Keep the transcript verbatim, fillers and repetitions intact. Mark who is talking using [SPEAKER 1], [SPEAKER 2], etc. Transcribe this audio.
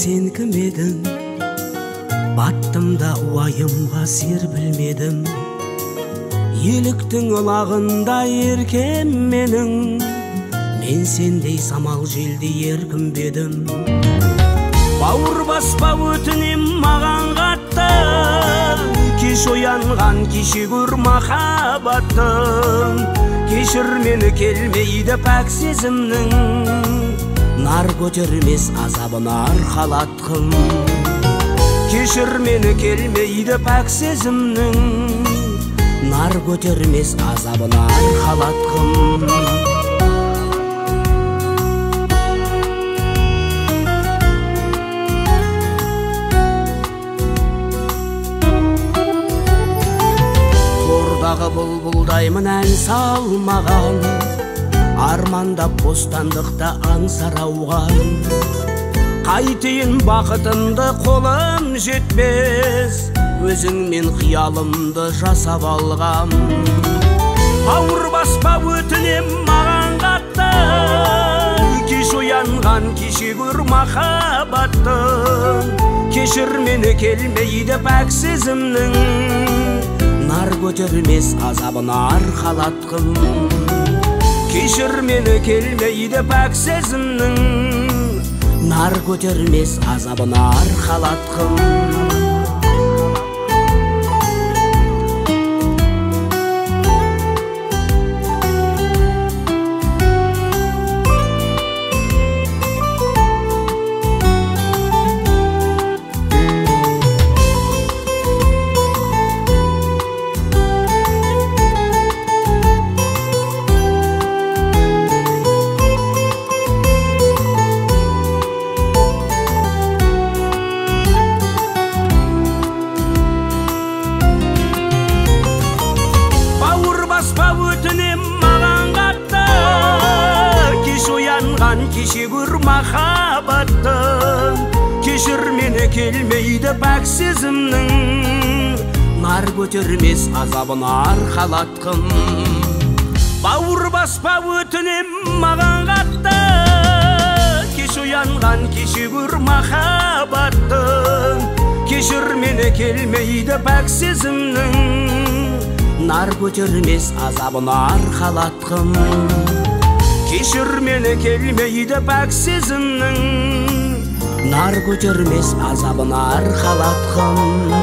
[SPEAKER 1] сен кім едің? Баттым да уайымға серпілмедім. Еліктің ылағында еркем менің, мен сендей самал желді еркінбедім. Бауыр баспа өтінем маған қатты, кеш оянған кеше көр махаббаттың. Кешір мені келмейді пәк сезімнің, нар көтермес азабына арқалатқым. Кешір мені келмейді пәк сезімнің, нар көтермес азабына арқалатқым. Тордағы бұлбұлдаймын ән салмаған, армандап бостандықта аңсарауған. Қайтейін бақытымды қолым жетпес, өзіңмен қиялымды жасап алғам. Ауыр баспа өтінем маған қатты, кеш оянған кеше көр махаббаттың. Кешір мені келмейді пәк сезімнің, нар көтермес азабына арқалатқым. Кешір мені келмейді пәк сезімнің, нар көтермес азабына арқалатқым. Өтінем маған қатты, кеш оянған кеше көр махаббаттың. Кешір мені келмейді пәк сезімнің, нар көтермес азабына арқалатқым. Бауыр баспа өтінем маған қатты, кеш оянған кеше көр махаббаттың. Кешір мені келмейді пәк сезімнің, нар көтермес азабына арқалатқым. Кешір мені келмейді пәк сезімнің, нар көтермес азабына арқалатқым.